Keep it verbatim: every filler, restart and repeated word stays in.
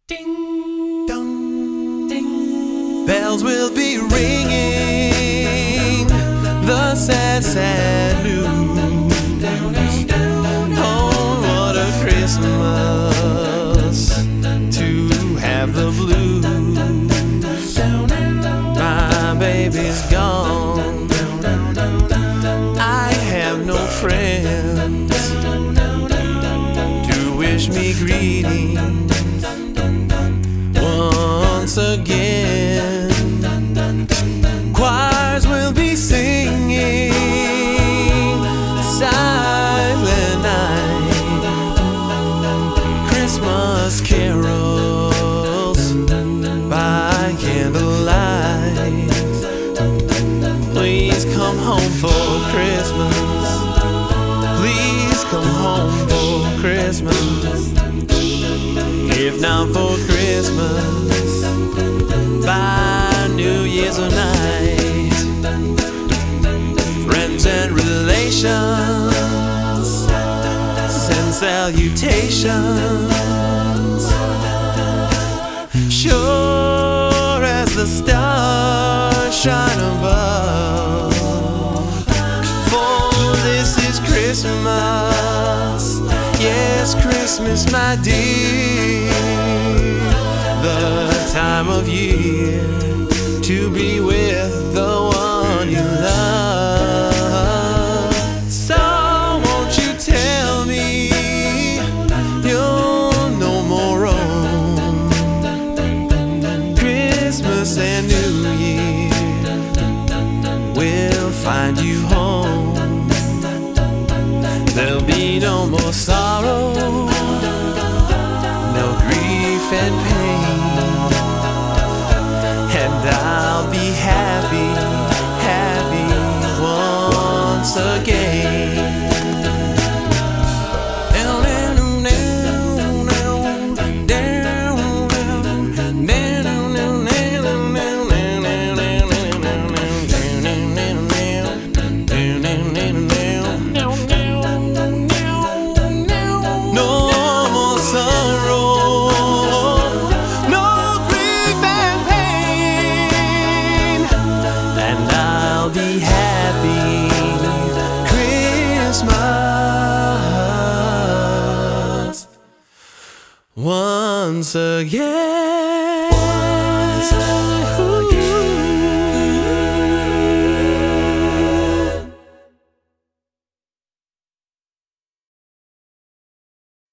Ding dong, ding. Bells will be ringing the sad, sad news. Oh, what a Christmas to have the blues. My baby's gone. I have no friends to wish me greetings. Once again, choirs will be singing Silent Night, Christmas carols by candlelight. Please come home for Christmas. Please come home for Christmas. If not for Christmas, by New Year's night. Friends and relations send salutations, sure as the stars shine above. For this is Christmas, yes, Christmas, my dear, the time of year to be with the one you love. So won't you tell me you'll no more roam Christmas and New Year will find you home. There'll be no more sorrow, no grief and pain, and I'll be happy, happy once again. Be happy Christmas once again. Once again.